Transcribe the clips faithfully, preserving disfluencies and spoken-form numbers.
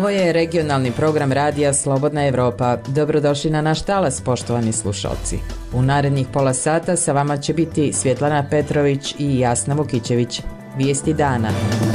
Ovo je regionalni program radija Slobodna Evropa. Dobrodošli na naš talas, poštovani slušalci. U narednih pola sata sa vama će biti Svjetlana Petrović i Jasna Vukićević. Vijesti dana.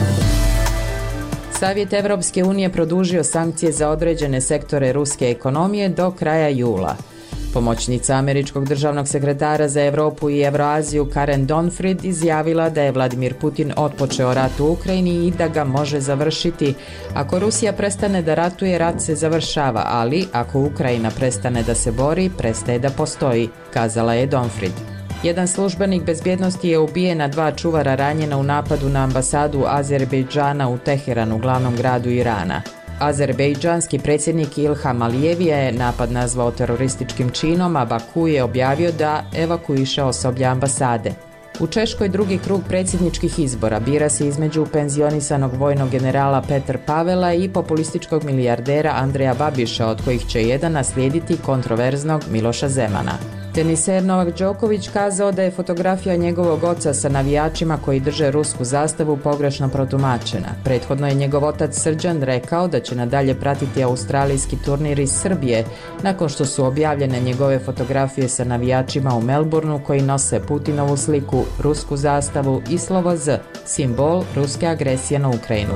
Savjet Evropske unije produžio sankcije za određene sektore ruske ekonomije do kraja jula. Pomoćnica američkog državnog sekretara za Evropu i Evroaziju Karen Donfrid izjavila da je Vladimir Putin otpočeo rat u Ukrajini i da ga može završiti. Ako Rusija prestane da ratuje, rat se završava, ali ako Ukrajina prestane da se bori, prestaje da postoji, kazala je Donfrid. Jedan službenik bezbjednosti je ubijen, a dva čuvara ranjena u napadu na ambasadu Azerbejdžana u Teheranu, glavnom gradu Irana. Azerbejdžanski predsjednik Ilham Alijev je napad nazvao terorističkim činom, a Baku je objavio da evakuiše osoblje ambasade. U Češkoj drugi krug predsjedničkih izbora bira se između penzionisanog vojnog generala Petr Pavela i populističkog milijardera Andreja Babiša, od kojih će jedan naslijediti kontroverznog Miloša Zemana. Teniser Novak Đoković kazao da je fotografija njegovog oca sa navijačima koji drže rusku zastavu pogrešno protumačena. Prethodno je njegov otac Srđan rekao da će nadalje pratiti australijski turnir iz Srbije, nakon što su objavljene njegove fotografije sa navijačima u Melbourneu koji nose Putinovu sliku, rusku zastavu i slovo Z, simbol ruske agresije na Ukrajinu.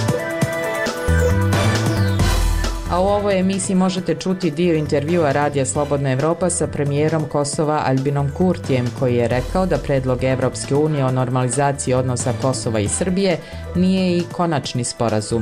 A u ovoj emisiji možete čuti dio intervjua Radija Slobodna Evropa sa premijerom Kosova Albinom Kurtijem, koji je rekao da predlog Evropske unije o normalizaciji odnosa Kosova i Srbije nije i konačni sporazum.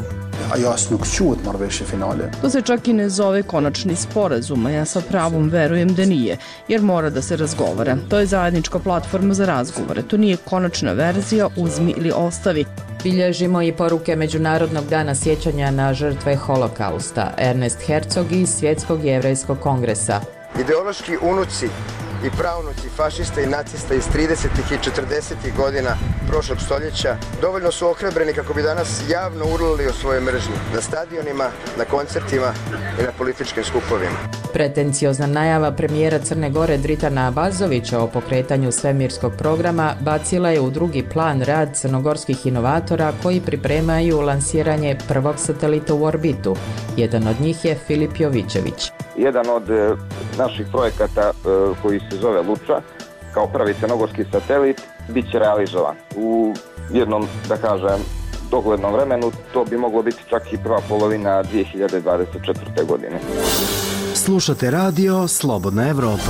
To se čak i ne zove konačni sporazum, a ja sa pravom verujem da nije, jer mora da se razgovara. To je zajednička platforma za razgovore, to nije konačna verzija uzmi ili ostavi. Bilježimo i poruke Međunarodnog dana sjećanja na žrtve holokausta. Ernest Herzog iz Svjetskog jevrejskog kongresa. Ideološki unuci i praunuci fašista i nacista iz tridesetih i četrdesetih godina prošlog stoljeća dovoljno su ohrabreni kako bi danas javno urlali o svojoj mržnji na stadionima, na koncertima i na političkim skupovima. Pretenciozna najava premijera Crne Gore Dritana Abazovića o pokretanju svemirskog programa bacila je u drugi plan rad crnogorskih inovatora koji pripremaju lansiranje prvog satelita u orbitu. Jedan od njih je Filip Jovićević. Jedan od e, naših projekata e, koji se zove Luča, kao prvi crnogorski satelit, bit će realizovan. U jednom, da kažem, doglednom vremenu to bi moglo biti čak i prva polovina dvije hiljade dvadeset četvrte. godine. Slušate radio Slobodna Evropa.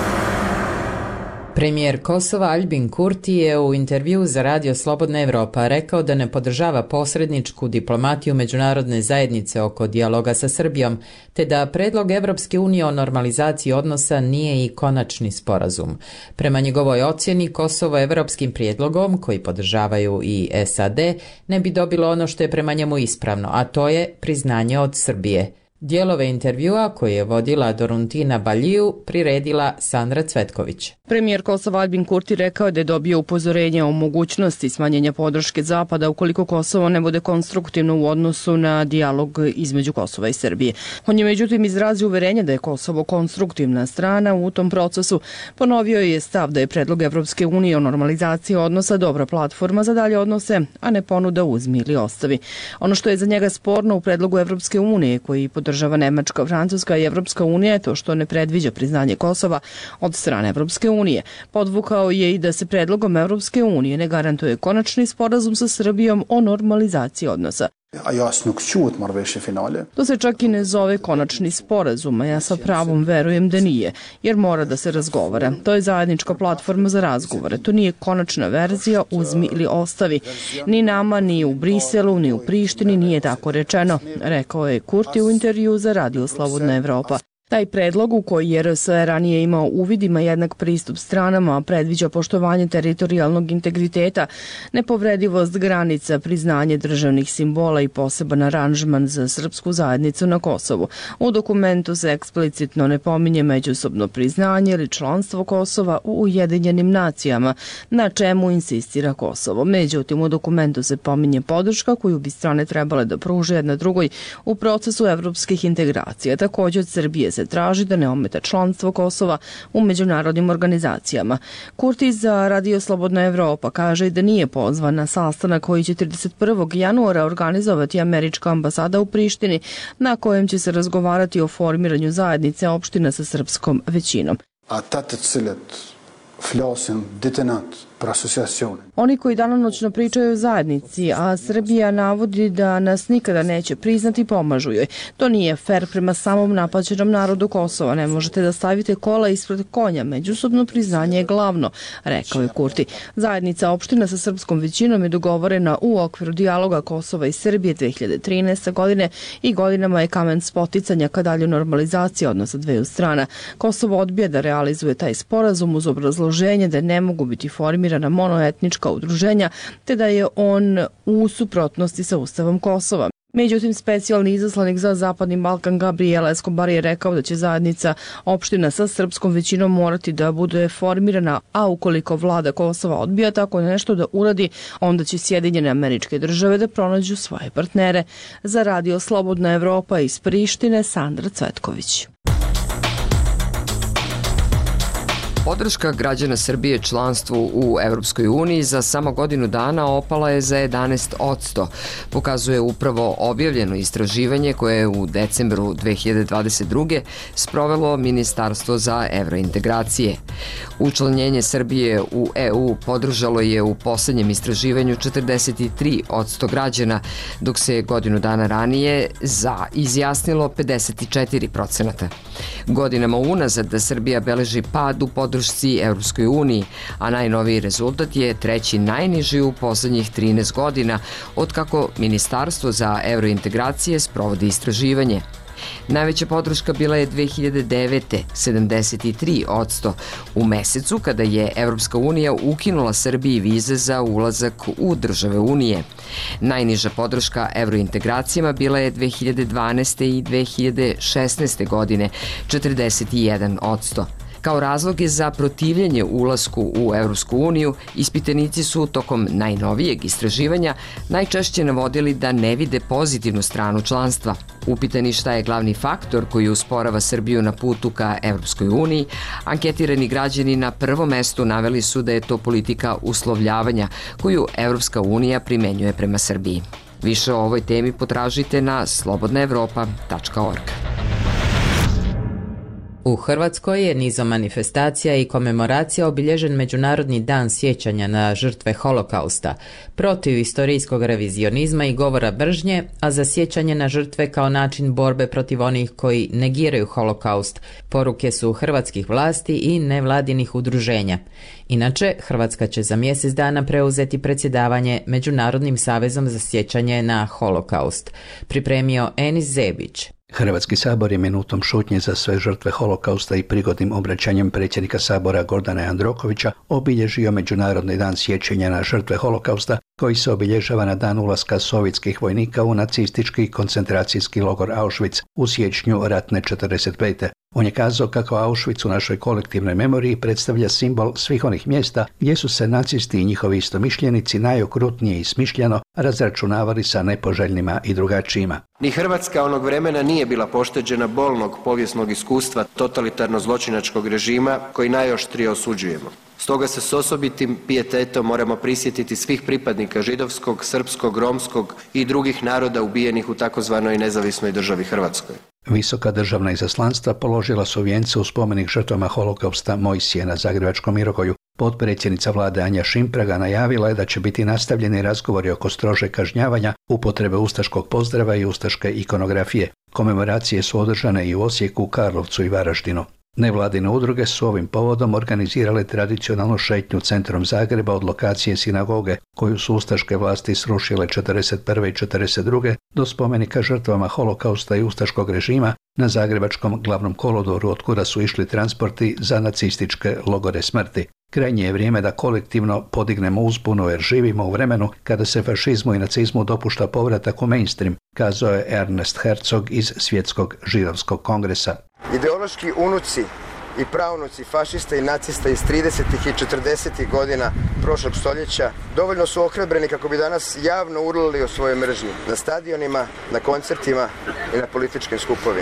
Premijer Kosova Albin Kurti je u intervjuu za Radio Slobodna Evropa rekao da ne podržava posredničku diplomatiju međunarodne zajednice oko dijaloga sa Srbijom, te da predlog Evropske unije o normalizaciji odnosa nije i konačni sporazum. Prema njegovoj ocjeni, Kosovo evropskim prijedlogom, koji podržavaju i S A D, ne bi dobilo ono što je prema njemu ispravno, a to je priznanje od Srbije. Dijelove intervjua koje je vodila Doruntina Baljiju priredila Sandra Cvetković. Premijer Kosova Albin Kurti rekao da je dobio upozorenje o mogućnosti smanjenja podrške Zapada ukoliko Kosovo ne bude konstruktivno u odnosu na dijalog između Kosova i Srbije. On je međutim izrazio uverenje da je Kosovo konstruktivna strana u tom procesu. Ponovio je stav da je predlog Evropske unije o normalizaciji odnosa dobra platforma za dalje odnose, a ne ponuda uzmi ili ostavi. Ono što je za njega sporno u predlogu Evropske unije, koji podržava Nemačka, Francuska i Evropska unija, je to što ne predviđa priznanje Kosova od strane Evropske unije. Podvukao je i da se predlogom Evropske unije ne garantuje konačni sporazum sa Srbijom o normalizaciji odnosa. To se čak i ne zove konačni sporazum, a ja sa pravom verujem da nije, jer mora da se razgovara. To je zajednička platforma za razgovore, to nije konačna verzija uzmi ili ostavi. Ni nama, ni u Briselu, ni u Prištini nije tako rečeno, rekao je Kurti u intervju za Radio Slobodna Evropa. Taj predlog, u koji je R S ranije imao uvid, ima jednak pristup stranama, predviđa poštovanje teritorijalnog integriteta, nepovredivost granica, priznanje državnih simbola i poseban aranžman za srpsku zajednicu na Kosovu. U dokumentu se eksplicitno ne pominje međusobno priznanje ili članstvo Kosova u Ujedinjenim nacijama, na čemu insistira Kosovo. Međutim, u dokumentu se pominje podrška koju bi strane trebale da pruže jedna drugoj u procesu evropskih integracija. Također od Srbije se se traži da ne ometa članstvo Kosova u međunarodnim organizacijama. Kurti za Radio Slobodna Evropa kaže da nije pozvan na sastanak koji će trideset prvog januara organizovati američka ambasada u Prištini, na kojem će se razgovarati o formiranju zajednice opština sa srpskom većinom. Oni koji danonoćno pričaju o zajednici, a Srbija navodi da nas nikada neće priznati, pomažu joj. To nije fer prema samom napaćenom narodu Kosova. Ne možete da stavite kola ispred konja. Međusobno priznanje je glavno, rekao je Kurti. Zajednica opština sa srpskom većinom je dogovorena u okviru dijaloga Kosova i Srbije dve hiljade trinaeste. godine i godinama je kamen spoticanja ka dalju normalizaciji odnosa dveju strana. Kosovo odbija da realizuje taj sporazum uz obrazloženje da ne mogu biti formirani na monoetnička udruženja, te da je on u suprotnosti sa Ustavom Kosova. Međutim, specijalni izaslanik za Zapadni Balkan Gabriel Escobar je rekao da će zajednica opština sa srpskom većinom morati da bude formirana, a ukoliko vlada Kosova odbija tako nešto da uradi, onda će Sjedinjene Američke Države da pronađu svoje partnere. Za Radio Slobodna Evropa iz Prištine, Sandra Cvetković. Podrška građana Srbije članstvu u Evropskoj uniji za samo godinu dana opala je za jedanaest posto, pokazuje upravo objavljeno istraživanje koje je u decembru dve hiljade dvadeset druge. sprovelo Ministarstvo za evrointegracije. Učlanjenje Srbije u E U podržalo je u poslednjem istraživanju četrdeset tri posto građana, dok se godinu dana ranije za izjasnilo pedeset četiri posto. Godinama unazad da Srbija beleži pad u podršci Evropskoj uniji, a najnoviji rezultat je treći najniži u poslednjih trinaest godina od kako Ministarstvo za evrointegracije sprovodi istraživanje. Najveća podrška bila je dve hiljade devete. sedamdeset tri posto u mesecu kada je Evropska unija ukinula Srbiji vize za ulazak u države Unije. Najniža podrška evrointegracijama bila je dve hiljade dvanaeste. i dve hiljade šesnaeste. godine, četrdeset jedan posto. Kao razloge za protivljenje ulasku u Evropsku uniju, ispitanici su tokom najnovijeg istraživanja najčešće navodili da ne vide pozitivnu stranu članstva. Upitani šta je glavni faktor koji usporava Srbiju na putu ka Evropskoj uniji, anketirani građani na prvom mestu naveli su da je to politika uslovljavanja koju Evropska unija primenjuje prema Srbiji. Više o ovoj temi potražite na slobodna evropa tačka org. U Hrvatskoj je nizom manifestacija i komemoracija obilježen Međunarodni dan sjećanja na žrtve holokausta, protiv istorijskog revizionizma i govora mržnje, a za sjećanje na žrtve kao način borbe protiv onih koji negiraju holokaust. Poruke su hrvatskih vlasti i nevladinih udruženja. Inače, Hrvatska će za mjesec dana preuzeti predsjedavanje Međunarodnim savezom za sjećanje na holokaust. Pripremio Enis Zebić. Hrvatski sabor je minutom šutnje za sve žrtve holokausta i prigodnim obraćanjem predsjednika sabora Gordana Jandrokovića obilježio Međunarodni dan sjećanja na žrtve holokausta koji se obilježava na dan ulaska sovjetskih vojnika u nacistički koncentracijski logor Auschwitz u siječnju ratne četrdeset pete. On je kazao kako Auschwitz u našoj kolektivnoj memoriji predstavlja simbol svih onih mjesta gdje su se nacisti i njihovi istomišljenici najokrutnije i smišljeno razračunavali sa nepoželjnima i drugačijima. Ni Hrvatska onog vremena nije bila pošteđena bolnog povijesnog iskustva totalitarno-zločinačkog režima koji najoštrije osuđujemo. Stoga se s osobitim pijetetom moramo prisjetiti svih pripadnika židovskog, srpskog, romskog i drugih naroda ubijenih u takozvanoj nezavisnoj državi Hrvatskoj. Visoka državna izaslanstva položila su vijence u spomenik žrtvama holokausta Mojsije na Zagrebačkom Mirogoju. Potpredsjednica vlade Anja Šimpraga najavila je da će biti nastavljeni razgovori oko strože kažnjavanja, upotrebe ustaškog pozdrava i ustaške ikonografije. Komemoracije su održane i u Osijeku, Karlovcu i Varaždinu. Nevladine udruge su ovim povodom organizirale tradicionalnu šetnju centrom Zagreba od lokacije sinagoge, koju su ustaške vlasti srušile četrdeset prve i četrdeset druge do spomenika žrtvama holokausta i ustaškog režima na Zagrebačkom glavnom kolodoru, od kuda su išli transporti za nacističke logore smrti. Krajnje je vrijeme da kolektivno podignemo uzbunu jer živimo u vremenu kada se fašizmu i nacizmu dopušta povratak u mainstream, kazao je Ernest Herzog iz Svjetskog židovskog kongresa. Ideološki unuci i pravnuci fašista i nacista iz tridesetih i četrdesetih godina prošlog stoljeća dovoljno su ohrabreni kako bi danas javno urlali o svojoj mržnji na stadionima, na koncertima i na političkim skupovima.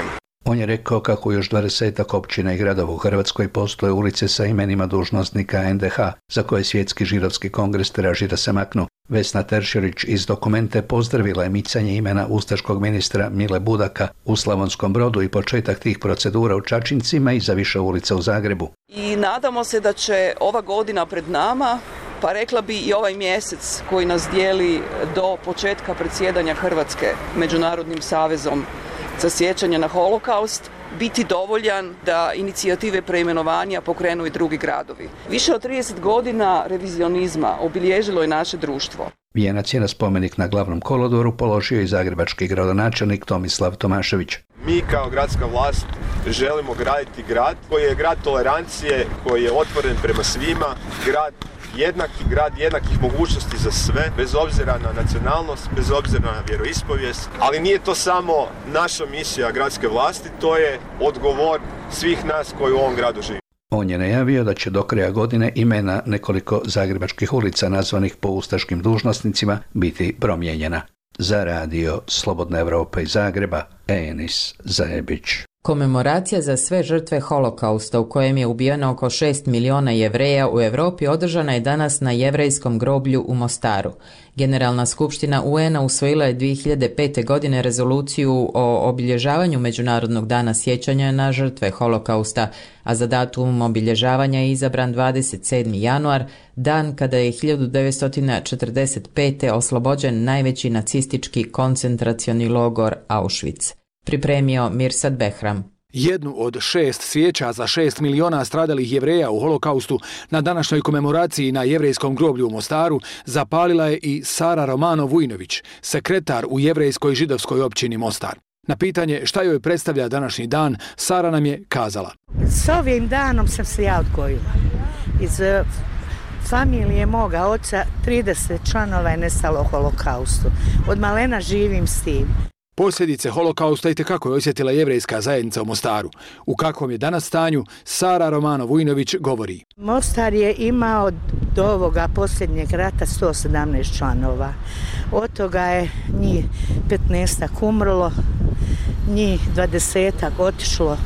On je rekao kako još dvadesetak općina i gradova u Hrvatskoj postoje ulice sa imenima dužnosnika en de ha za koje Svjetski židovski kongres traži da se maknu. Vesna Teršelić iz Dokumente pozdravila je micanje imena ustaškog ministra Mile Budaka u Slavonskom Brodu i početak tih procedura u Čačincima i za više ulica u Zagrebu. I nadamo se da će ova godina pred nama, pa rekla bi i ovaj mjesec koji nas dijeli do početka predsjedanja Hrvatske Međunarodnim savezom za sjećanje na holokaust, biti dovoljan da inicijative preimenovanja pokrenu i drugi gradovi. Više od trideset godina revizionizma obilježilo je naše društvo. Vijenac je na spomenik na Glavnom kolodvoru položio i zagrebački gradonačelnik Tomislav Tomašević. Mi kao gradska vlast želimo graditi grad koji je grad tolerancije, koji je otvoren prema svima, grad jednaki grad jednakih mogućnosti za sve, bez obzira na nacionalnost, bez obzira na vjeroispovijest, ali nije to samo naša misija gradske vlasti, to je odgovor svih nas koji u ovom gradu živimo. On je najavio da će do kraja godine imena nekoliko zagrebačkih ulica nazvanih po ustaškim dužnosnicima biti promijenjena. Za radio Slobodna Evropa iz Zagreba, Enis Zajebić. Komemoracija za sve žrtve holokausta u kojem je ubijeno oko šest miliona Jevreja u Europi održana je danas na jevrejskom groblju u Mostaru. Generalna skupština u en a usvojila je dvije hiljade pete. godine rezoluciju o obilježavanju Međunarodnog dana sjećanja na žrtve holokausta, a za datum obilježavanja je izabran dvadeset sedmi januar, dan kada je hiljadu devetsto četrdeset pete. oslobođen najveći nacistički koncentracioni logor Auschwitz. Pripremio Mirsad Behram. Jednu od šest svijeća za šest miliona stradalih Jevreja u holokaustu na današnjoj komemoraciji na jevrejskom groblju u Mostaru zapalila je i Sara Romano Vujnović, sekretar u jevrejskoj židovskoj općini Mostar. Na pitanje šta joj predstavlja današnji dan, Sara nam je kazala. S ovim danom sam se ja odgojila. Iz familije moga oca trideset članova je nestalo u holokaustu. Od malena živim s tim. Posljedice holokausta itekako je osjetila jevrejska zajednica u Mostaru. U kakvom je danas stanju, Sara Romano Vujnović govori. Mostar je imao do ovoga posljednjeg rata sto sedamnaest članova. Od toga je njih petnaestak umrlo, njih dvadesetak otišlo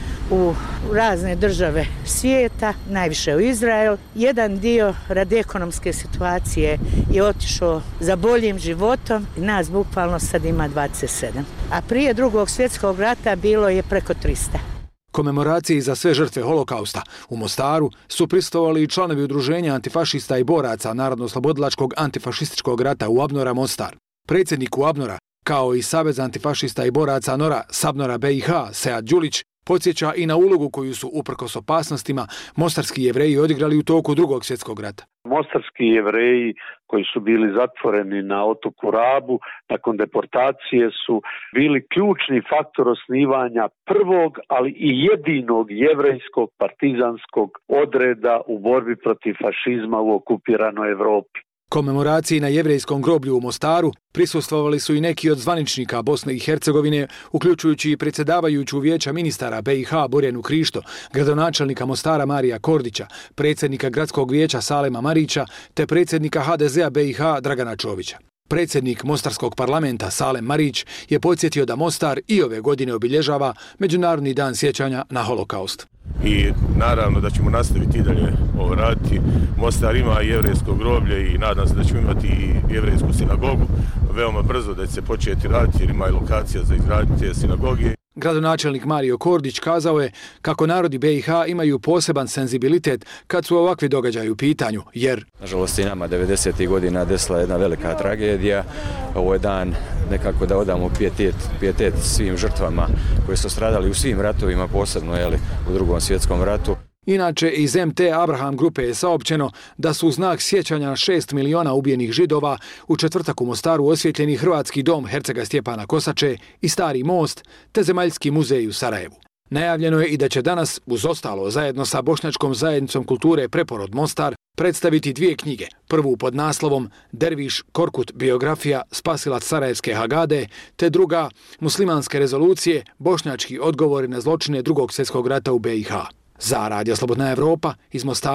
u razne države svijeta, najviše u Izrael. Jedan dio radi ekonomske situacije je otišao za boljim životom i nas bukvalno sad ima dvadeset sedam. A prije drugog svjetskog rata bilo je preko tristo. Komemoraciji za sve žrtve holokausta u Mostaru su prisustvovali i članovi udruženja antifašista i boraca Narodno-oslobodilačkog antifašističkog rata u Abnora Mostar. Predsjednik u Abnora, kao i Savez antifašista i boraca Nora Sabnora be i ha Sead Đulić, podsjeća i na ulogu koju su, uprkos opasnostima, mostarski Jevreji odigrali u toku drugog svjetskog rata. Mostarski Jevreji koji su bili zatvoreni na otoku Rabu nakon deportacije su bili ključni faktor osnivanja prvog, ali i jedinog jevrejskog partizanskog odreda u borbi protiv fašizma u okupiranoj Europi. Komemoraciji na jevrejskom groblju u Mostaru prisustvovali su i neki od zvaničnika Bosne i Hercegovine, uključujući i predsjedavajuću vijeća ministara be i ha Borjanu Krišto, gradonačelnika Mostara Marija Kordića, predsjednika gradskog vijeća Salema Marića te predsjednika ha de zea be i ha Dragana Čovića. Predsjednik Mostarskog parlamenta Salem Marić je podsjetio da Mostar i ove godine obilježava Međunarodni dan sjećanja na holokaust. I naravno da ćemo nastaviti i dalje ovo raditi. Mostar ima jevrejsko groblje i nadam se da ćemo imati i jevrejsku sinagogu. Veoma brzo da će se početi raditi jer ima i lokacija za izgradnju te sinagoge. Gradonačelnik Mario Kordić kazao je kako narodi be i ha imaju poseban senzibilitet kad su ovakvi događaji u pitanju, jer... Nažalost i nama devedesetih godina desila jedna velika tragedija. Ovo je dan nekako da odamo pijetet, pijetet svim žrtvama koji su stradali u svim ratovima, posebno jeli, u drugom svjetskom ratu. Inače, iz em te Abraham grupe je saopćeno da su u znak sjećanja na šest miliona ubijenih Židova u četvrtak u Mostaru osvjetljeni Hrvatski dom hercega Stjepana Kosače i Stari most, te Zemaljski muzej u Sarajevu. Najavljeno je i da će danas, uz ostalo, zajedno sa Bošnjačkom zajednicom kulture Preporod Mostar, predstaviti dvije knjige. Prvu pod naslovom Derviš Korkut biografija spasilac Sarajevske Hagade, te druga Muslimanske rezolucije, bošnjački odgovori na zločine drugog svjetskog rata u be i ha. Za Radio Slobodna Evropa iz Mostara,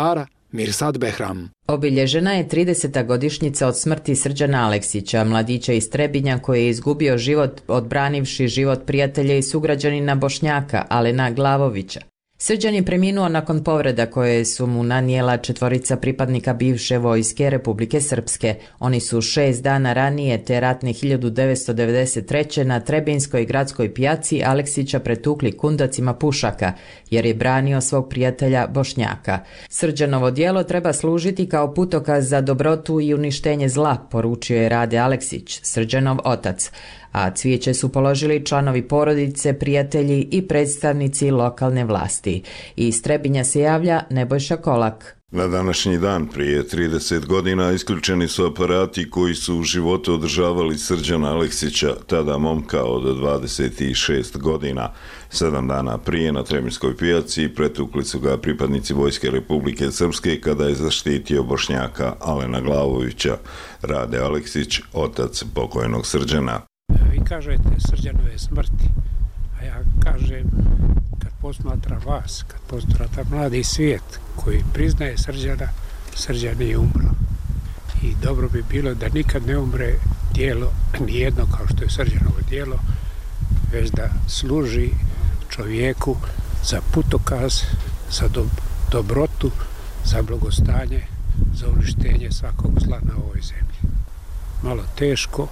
Mirsad Behram. Obilježena je trideseta godišnjica od smrti Srđana Aleksića, mladića iz Trebinja koji je izgubio život odbranivši život prijatelja i sugrađanina Bošnjaka, Alena Glavovića. Srđan je preminuo nakon povreda koje su mu nanijela četvorica pripadnika bivše vojske Republike Srpske. Oni su šest dana ranije te ratne hiljadu devetsto devedeset treće na Trebinskoj gradskoj pijaci Aleksića pretukli kundacima pušaka, jer je branio svog prijatelja Bošnjaka. Srđanovo djelo treba služiti kao putokaz za dobrotu i uništenje zla, poručio je Rade Aleksić, Srđanov otac. A cvijeće su položili članovi porodice, prijatelji i predstavnici lokalne vlasti. Iz Trebinja se javlja Nebojša Kolak. Na današnji dan prije trideset godina isključeni su aparati koji su u životu održavali Srđana Aleksića, tada momka od dvadeset šest godina. Sedam dana prije na Trebinskoj pijaci pretukli su ga pripadnici Vojske Republike Srpske kada je zaštitio Bošnjaka Alena Glavovića. Rade Aleksić, otac pokojnog Srđana. Vi kažete Srđanove smrti, a ja kažem kad posmatra vas, kad posmatra mladi svijet koji priznaje Srđana, Srđan nije umro. I dobro bi bilo da nikad ne umre djelo, nijedno kao što je Srđanovo djelo, već da služi čovjeku za putokaz, za do, dobrotu, za blagostanje, za uništenje svakog zla na ovoj zemlji. Malo teško,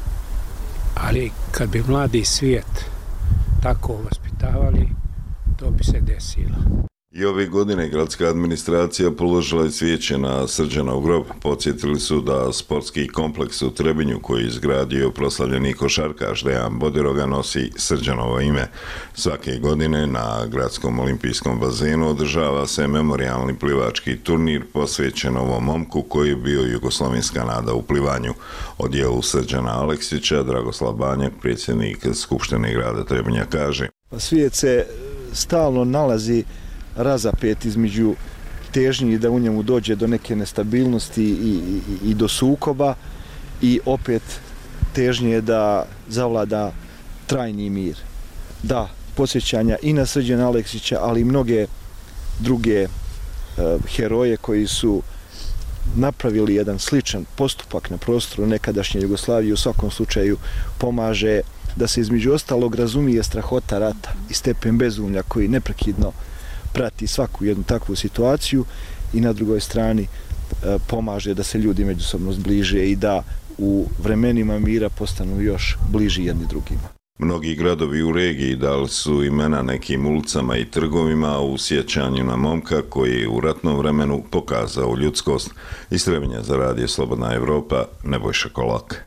ali kad bi mladi svijet tako vaspitavali, to bi se desilo. I ove godine gradska administracija položila je cvijeće na Srđanov grob. Podsjetili su da sportski kompleks u Trebinju koji je izgradio proslavljeni košarkaš Dejan Bodiroga nosi Srđanovo ime. Svake godine na gradskom olimpijskom bazenu održava se memorijalni plivački turnir posvećen ovom momku koji je bio jugoslovenska nada u plivanju. O dijelu Srđana Aleksića Dragoslav Banjak, predsjednik Skupštine grada Trebinja, kaže: Svijet se stalno nalazi razapet između težnji da u njemu dođe do neke nestabilnosti i, i, i do sukoba i opet težnje da zavlada trajni mir. Da, posjećanja i na Srđana Aleksića, ali i mnoge druge uh, heroje koji su napravili jedan sličan postupak na prostoru nekadašnje Jugoslavije, u svakom slučaju pomaže da se između ostalog razumije strahota rata i stepen bezumlja koji neprekidno prati svaku jednu takvu situaciju i na drugoj strani e, pomaže da se ljudi međusobno zbliže i da u vremenima mira postanu još bliži jedni drugima. Mnogi gradovi u regiji dali su imena nekim ulicama i trgovima u sjećanju na momka koji je u ratnom vremenu pokazao ljudskost. Iz Trebinja za radio Slobodna Evropa, Nebojša Kolak.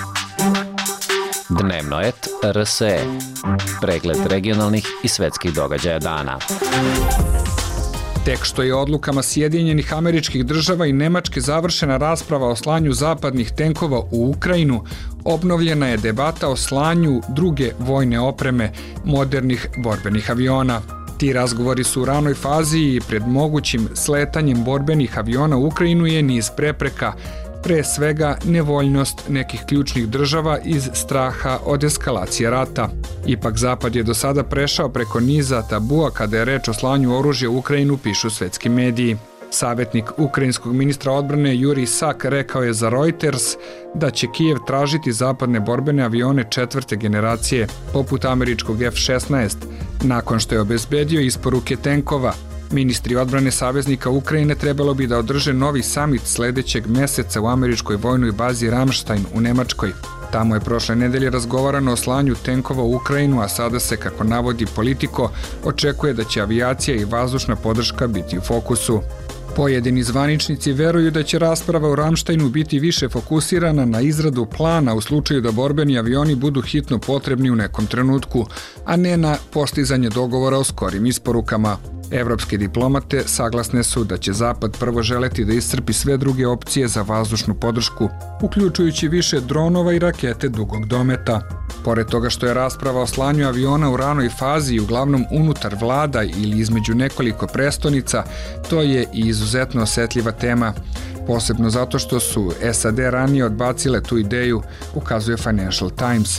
Dnevnoet R S E. Pregled regionalnih i svetskih događaja dana. Tek što je odlukama Sjedinjenih Američkih Država i Nemačke završena rasprava o slanju zapadnih tenkova u Ukrajinu, obnovljena je debata o slanju druge vojne opreme modernih borbenih aviona. Ti razgovori su u ranoj fazi i pred mogućim sletanjem borbenih aviona u Ukrajinu je niz prepreka, pre svega nevoljnost nekih ključnih država iz straha od eskalacije rata. Ipak Zapad je do sada prešao preko niza tabua kada je reč o slanju oružja u Ukrajinu, pišu svetski mediji. Savjetnik ukrajinskog ministra odbrane Jurij Sak rekao je za Reuters da će Kijev tražiti zapadne borbene avione četvrte generacije, poput američkog F šesnaest, nakon što je obezbedio isporuke tenkova. Ministri odbrane saveznika Ukrajine trebalo bi da održe novi samit sledećeg meseca u američkoj vojnoj bazi Ramstein u Nemačkoj. Tamo je prošle nedelje razgovarano o slanju tenkova u Ukrajinu, a sada se, kako navodi Politico, očekuje da će avijacija i vazdušna podrška biti u fokusu. Pojedini zvaničnici veruju da će rasprava u Ramsteinu biti više fokusirana na izradu plana u slučaju da borbeni avioni budu hitno potrebni u nekom trenutku, a ne na postizanje dogovora o skorim isporukama. Evropske diplomate saglasne su da će Zapad prvo želeti da iscrpi sve druge opcije za vazdušnu podršku, uključujući više dronova i rakete dugog dometa. Pored toga što je rasprava o slanju aviona u ranoj fazi i uglavnom unutar vlada ili između nekoliko prestonica, to je i izuzetno osetljiva tema, posebno zato što su S A D ranije odbacile tu ideju, ukazuje Financial Times.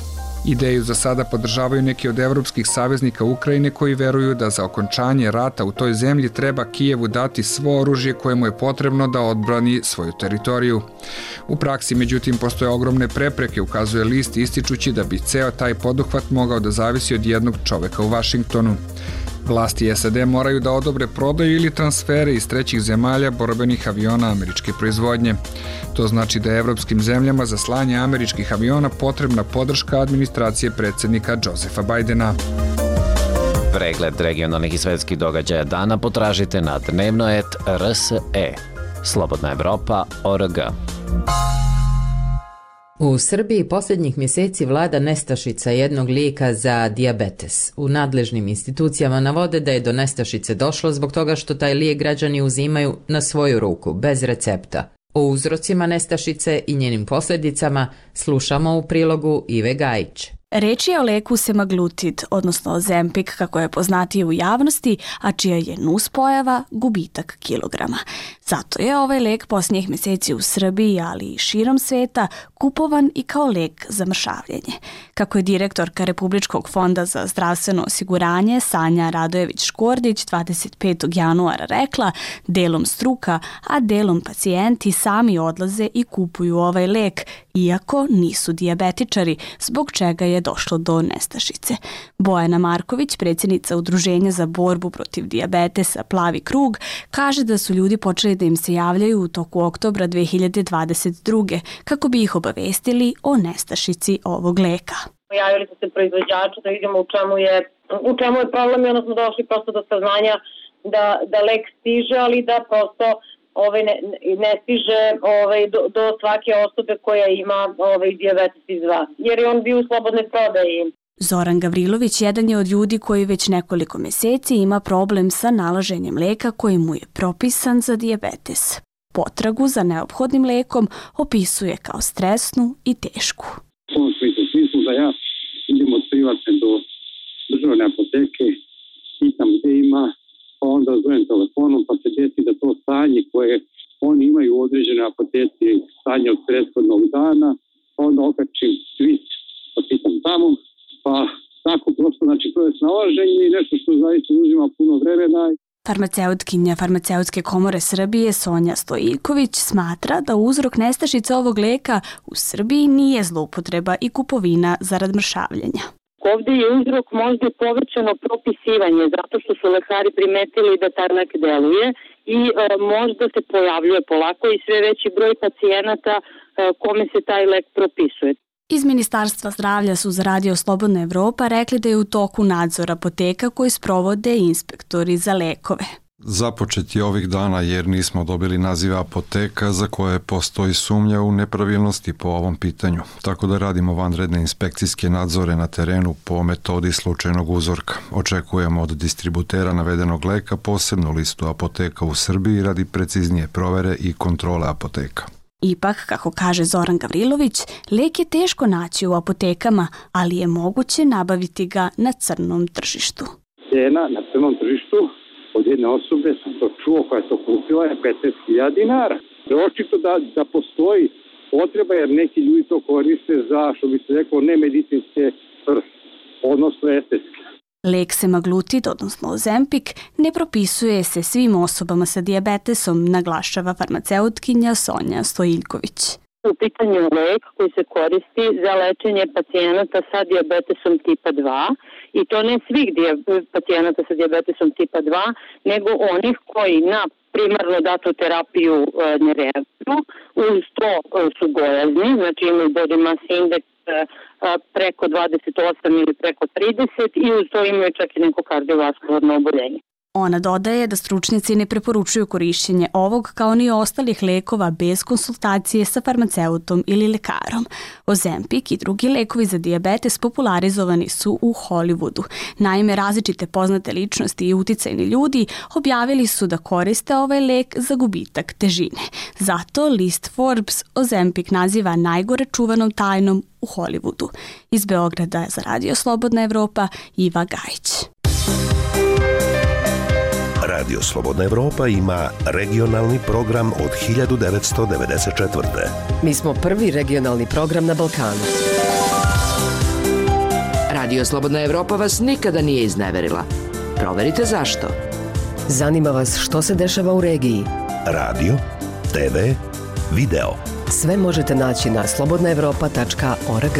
Ideju za sada podržavaju neki od evropskih saveznika Ukrajine koji veruju da za okončanje rata u toj zemlji treba Kijevu dati svo oružje koje mu je potrebno da odbrani svoju teritoriju. U praksi, međutim, postoje ogromne prepreke, ukazuje list ističući da bi ceo taj poduhvat mogao da zavisi od jednog čoveka u Vašingtonu. Vlasti S A D moraju da odobre prodaju ili transfere iz trećih zemalja borbenih aviona američke proizvodnje. To znači da je evropskim zemljama za slanje američkih aviona potrebna podrška administracije predsjednika Josefa Bajdena. Pregled regionalnih i svetskih događaja dana potražite na dnevno et R S E. Slobodna Evropa точка org. U Srbiji posljednjih mjeseci vlada nestašica jednog lijeka za dijabetes. U nadležnim institucijama navode da je do nestašice došlo zbog toga što taj lijek građani uzimaju na svoju ruku, bez recepta. O uzrocima nestašice i njenim posljedicama slušamo u prilogu Ive Gajić. Reč je o leku semaglutid, odnosno Ozempic kako je poznatiji u javnosti, a čija je nuspojava gubitak kilograma. Zato je ovaj lek posljednjih mjeseci u Srbiji, ali i širom sveta, kupovan i kao lek za mršavljenje. Kako je direktorka Republičkog fonda za zdravstveno osiguranje Sanja Radojević-Škordić dvadeset petog januara rekla, delom struka, a delom pacijenti sami odlaze i kupuju ovaj lek, iako nisu dijabetičari, zbog čega je došlo do nestašice. Bojana Marković, predsjednica Udruženja za borbu protiv dijabetesa Plavi krug, kaže da su ljudi počeli da im se javljaju u toku oktobra dve hiljade dvadeset druge kako bi ih obavestili o nestašici ovog leka. Javili su se proizvođači da vidimo u čemu je, u čemu je problem i onda smo došli prosto do saznanja da, da lek stiže, ali da prosto ovaj, ne, ne stiže ovaj, do, do svake osobe koja ima ovaj, dijabetes iz dva, jer je on bio u slobodnoj prodaji. Zoran Gavrilović jedan je od ljudi koji već nekoliko mjeseci ima problem sa nalaženjem leka koji mu je propisan za dijabetes. Potragu za neophodnim lekom opisuje kao stresnu i tešku. U tom smislu, smislu da ja idem od privatne do državne apoteke, pitam gdje ima, pa onda zovem telefonom, pa se desi da to stanje koje oni imaju u određene apoteci, stanje od prethodnog dana, pa onda okačim svit, pa pitam tamo, pa tako prosto, znači to je snalaženje i nešto što zaista uzima puno vremena. Farmaceutkinja Farmaceutske komore Srbije Sonja Stojiljković smatra da uzrok nestašice ovog leka u Srbiji nije zloupotreba i kupovina zarad mršavljenja. Ovdje je uzrok možda povećano propisivanje, zato što su lekari primetili da taj lek deluje i e, možda se pojavljuje polako i sve veći broj pacijenata e, kome se taj lek propisuje. Iz Ministarstva zdravlja su za Radio Slobodna Evropa rekli da je u toku nadzor apoteka koji sprovode inspektori za lekove. Započet je ovih dana jer nismo dobili nazive apoteka za koje postoji sumnja u nepravilnosti po ovom pitanju, tako da radimo vanredne inspekcijske nadzore na terenu po metodi slučajnog uzorka. Očekujemo od distributera navedenog leka posebnu listu apoteka u Srbiji radi preciznije provere i kontrole apoteka. Ipak, kako kaže Zoran Gavrilović, lek je teško naći u apotekama, ali je moguće nabaviti ga na crnom tržištu. Cena na crnom tržištu od jedne osobe, sam to čuo, koja je to kupila, je petnaest hiljada dinara. Očito da, da postoji potreba jer neki ljudi to koriste za, što bi se rekao, nemedicinske svrhe, odnosno estetske. Lek semaglutid, odnosno Ozempic, ne propisuje se svim osobama sa dijabetesom, naglašava farmaceutkinja Sonja Stojiljković. U pitanju je lek koji se koristi za lečenje pacijenata sa dijabetesom tipa dva i to ne svih pacijenata sa dijabetesom tipa dva, nego onih koji na primarno datu terapiju e, ne reaguju, uz to e, su gojazni, znači imaju body mass index e, preko dvadeset osam ili preko trideset i uz to imaju čak i neko kardiovaskularno oboljenje. Ona dodaje da stručnjaci ne preporučuju korišćenje ovog kao ni ostalih lekova bez konsultacije sa farmaceutom ili lekarom. Ozempic i drugi lekovi za dijabetes popularizovani su u Hollywoodu. Naime, različite poznate ličnosti i uticajni ljudi objavili su da koriste ovaj lek za gubitak težine. Zato list Forbes Ozempic naziva najgore čuvanom tajnom u Hollywoodu. Iz Beograda za Radio Slobodna Evropa, Iva Gajić. Radio Slobodna Evropa ima regionalni program od hiljadu devetsto devedeset četvrte. Mi smo prvi regionalni program na Balkanu. Radio Slobodna Evropa vas nikada nije izneverila. Proverite zašto. Zanima vas što se dešava u regiji? Radio, te ve, video. Sve možete naći na slobodna evropa tačka org.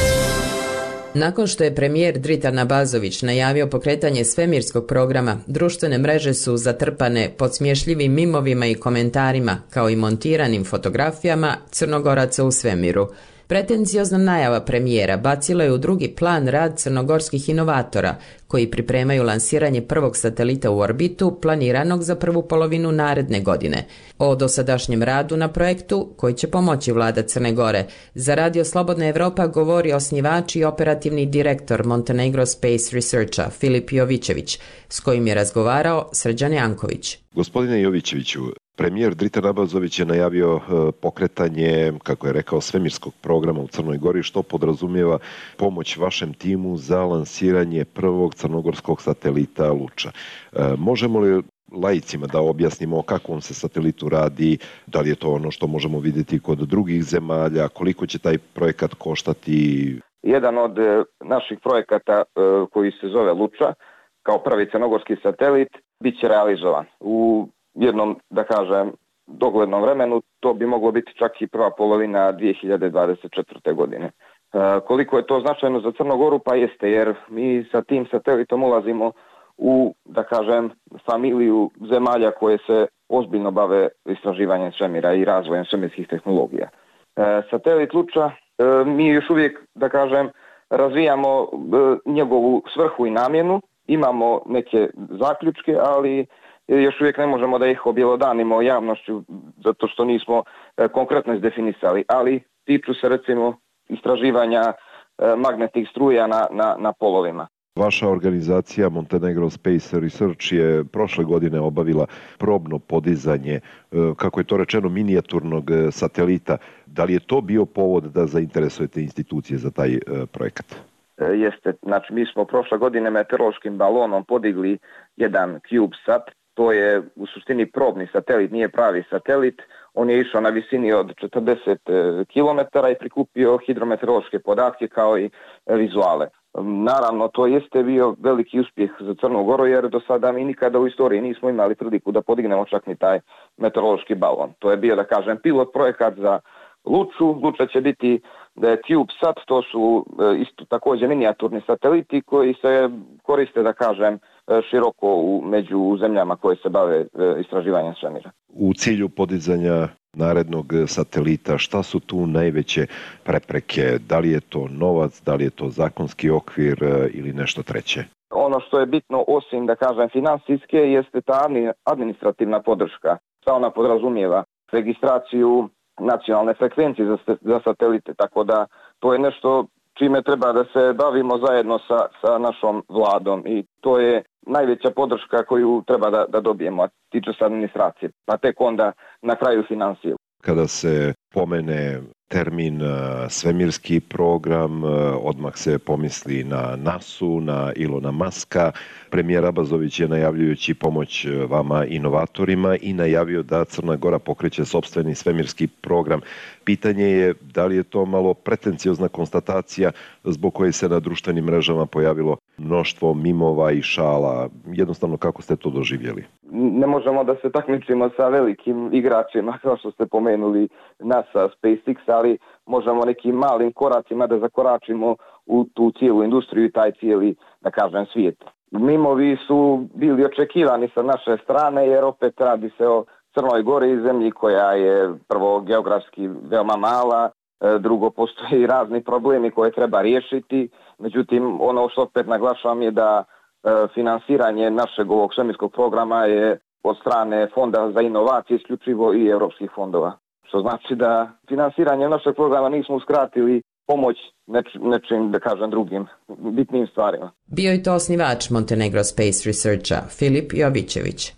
Nakon što je premijer Dritan Abazović najavio pokretanje svemirskog programa, društvene mreže su zatrpane podsmješljivim mimovima i komentarima, kao i montiranim fotografijama Crnogoraca u svemiru. Pretenziozna najava premijera bacila je u drugi plan rad crnogorskih inovatora, koji pripremaju lansiranje prvog satelita u orbitu planiranog za prvu polovinu naredne godine. O dosadašnjem radu na projektu, koji će pomoći vlada Crne Gore, za Radio Slobodna Evropa govori osnivač i operativni direktor Montenegro Space Researcha Filip Jovićević, s kojim je razgovarao Srđan Janković. Gospodine Jovićeviću, premijer Dritan Abazović je najavio pokretanje, kako je rekao, svemirskog programa u Crnoj Gori, što podrazumijeva pomoć vašem timu za lansiranje prvog crnogorskog satelita Luča. Možemo li laicima da objasnimo o kakvom se satelitu radi, da li je to ono što možemo vidjeti kod drugih zemalja, koliko će taj projekat koštati? Jedan od naših projekata koji se zove Luča, kao prvi crnogorski satelit, bit će realizovan u jednom, da kažem, doglednom vremenu. To bi moglo biti čak i prva polovina dvije hiljade dvadeset četvrte. godine. E, koliko je to značajno za Crnu Goru? Pa jeste, jer mi sa tim satelitom ulazimo u, da kažem, familiju zemalja koje se ozbiljno bave istraživanjem svemira i razvojem svemirskih tehnologija. E, satelit Luča, e, mi još uvijek, da kažem, razvijamo e, njegovu svrhu i namjenu, imamo neke zaključke, ali još uvijek ne možemo da ih objelodanimo javnošću zato što nismo e, konkretno izdefinisali, ali tiču se recimo istraživanja e, magnetnih struja na, na, na polovima. Vaša organizacija Montenegro Space Research je prošle godine obavila probno podizanje, e, kako je to rečeno, minijaturnog satelita. Da li je to bio povod da zainteresujete institucije za taj e, projekat? Jeste, znači mi smo prošle godine meteorološkim balonom podigli jedan CubeSat. To je u suštini probni satelit, nije pravi satelit. On je išao na visini od četrdeset kilometara i prikupio hidrometeorološke podatke kao i vizuale. Naravno, to jeste bio veliki uspjeh za Crnu Goru, jer do sada mi nikada u istoriji nismo imali priliku da podignemo čak ni taj meteorološki balon. To je bio, da kažem, pilot projekat za Luču. Luča će biti da je CubeSat, to su isto također minijaturni sateliti koji se koriste, da kažem, široko u, među zemljama koje se bave istraživanjem svemira. U cilju podizanja narednog satelita, šta su tu najveće prepreke? Da li je to novac, da li je to zakonski okvir ili nešto treće? Ono što je bitno, osim, da kažem, finansijske, jeste ta administrativna podrška. Šta ona podrazumijeva? Registraciju nacionalne frekvencije za, za satelite, tako da to je nešto čime treba da se bavimo zajedno sa, sa našom vladom i to je najveća podrška koju treba da, da dobijemo, a tiče se administracije, pa tek onda na kraju financije. Kada se pomene termin svemirski program, odmah se pomisli na nasu, na Ilona Maska. Premijer Abazović je najavljujući pomoć vama inovatorima i najavio da Crna Gora pokreće sopstveni svemirski program. Pitanje je da li je to malo pretenciozna konstatacija zbog koje se na društvenim mrežama pojavilo mnoštvo mimova i šala. Jednostavno, kako ste to doživjeli? Ne možemo da se takmičimo sa velikim igračima, kao što ste pomenuli NASA, SpaceX, ali možemo nekim malim koracima da zakoračimo u tu cijelu industriju i taj cijeli, da kažem, svijet. Mimovi su bili očekivani sa naše strane, jer opet radi se o Crnoj Gori, zemlji koja je prvo geografski veoma mala, drugo postoji razni problemi koje treba riješiti. Međutim, ono što opet naglašavam je da finansiranje našeg ovog svemirskog programa je od strane Fonda za inovacije isključivo i europskih fondova. Što znači da finansiranje našeg programa nismo uskratili pomoć neč, nečim, da kažem, drugim bitnim stvarima. Bio je to osnivač Montenegro Space Researcha Filip Jovićević.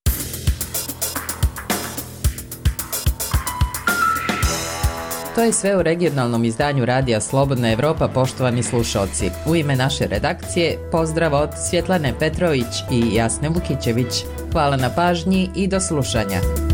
To je sve u regionalnom izdanju Radija Slobodna Evropa, poštovani slušalci. U ime naše redakcije, pozdrav od Svjetlane Petrović i Jasne Vukićević. Hvala na pažnji i do slušanja.